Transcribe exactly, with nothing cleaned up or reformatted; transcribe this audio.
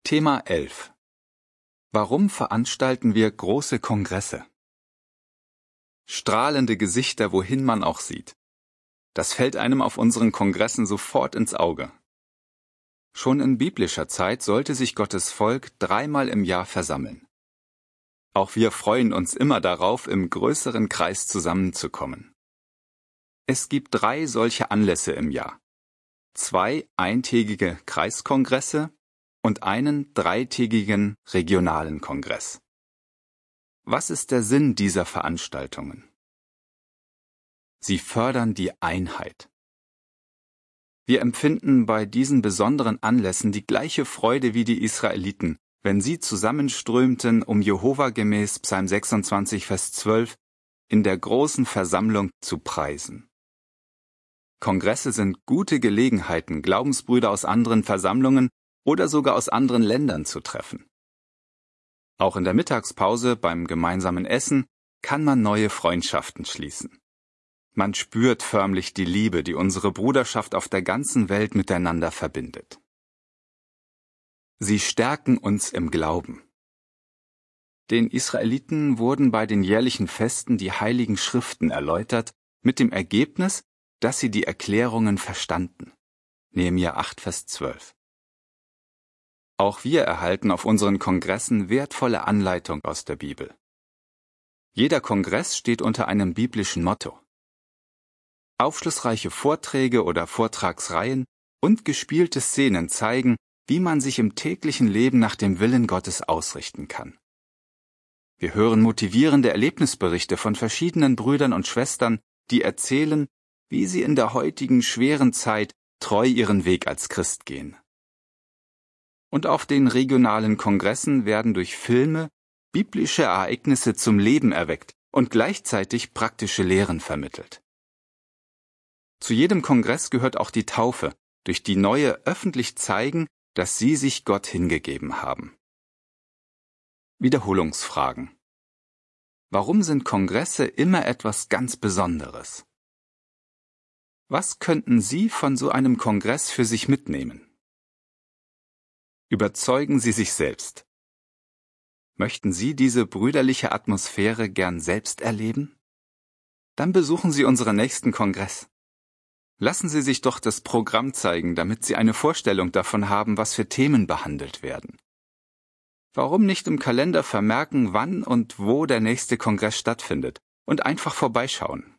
Thema elf. Warum veranstalten wir große Kongresse? Strahlende Gesichter, wohin man auch sieht. Das fällt einem auf unseren Kongressen sofort ins Auge. Schon in biblischer Zeit sollte sich Gottes Volk dreimal im Jahr versammeln. Auch wir freuen uns immer darauf, im größeren Kreis zusammenzukommen. Es gibt drei solche Anlässe im Jahr. Zwei eintägige Kreiskongresse und einen dreitägigen regionalen Kongress. Was ist der Sinn dieser Veranstaltungen? Sie fördern die Einheit. Wir empfinden bei diesen besonderen Anlässen die gleiche Freude wie die Israeliten, wenn sie zusammenströmten, um Jehova gemäß Psalm sechsundzwanzig, Vers zwölf in der großen Versammlung zu preisen. Kongresse sind gute Gelegenheiten, Glaubensbrüder aus anderen Versammlungen oder sogar aus anderen Ländern zu treffen. Auch in der Mittagspause beim gemeinsamen Essen kann man neue Freundschaften schließen. Man spürt förmlich die Liebe, die unsere Bruderschaft auf der ganzen Welt miteinander verbindet. Sie stärken uns im Glauben. Den Israeliten wurden bei den jährlichen Festen die heiligen Schriften erläutert, mit dem Ergebnis, dass sie die Erklärungen verstanden. Nehemia acht, Vers zwölf. Auch wir erhalten auf unseren Kongressen wertvolle Anleitung aus der Bibel. Jeder Kongress steht unter einem biblischen Motto. Aufschlussreiche Vorträge oder Vortragsreihen und gespielte Szenen zeigen, wie man sich im täglichen Leben nach dem Willen Gottes ausrichten kann. Wir hören motivierende Erlebnisberichte von verschiedenen Brüdern und Schwestern, die erzählen, wie sie in der heutigen schweren Zeit treu ihren Weg als Christ gehen. Und auf den regionalen Kongressen werden durch Filme biblische Ereignisse zum Leben erweckt und gleichzeitig praktische Lehren vermittelt. Zu jedem Kongress gehört auch die Taufe, durch die Neue öffentlich zeigen, dass sie sich Gott hingegeben haben. Wiederholungsfragen. Warum sind Kongresse immer etwas ganz Besonderes? Was könnten Sie von so einem Kongress für sich mitnehmen? Überzeugen Sie sich selbst. Möchten Sie diese brüderliche Atmosphäre gern selbst erleben? Dann besuchen Sie unseren nächsten Kongress. Lassen Sie sich doch das Programm zeigen, damit Sie eine Vorstellung davon haben, was für Themen behandelt werden. Warum nicht im Kalender vermerken, wann und wo der nächste Kongress stattfindet und einfach vorbeischauen?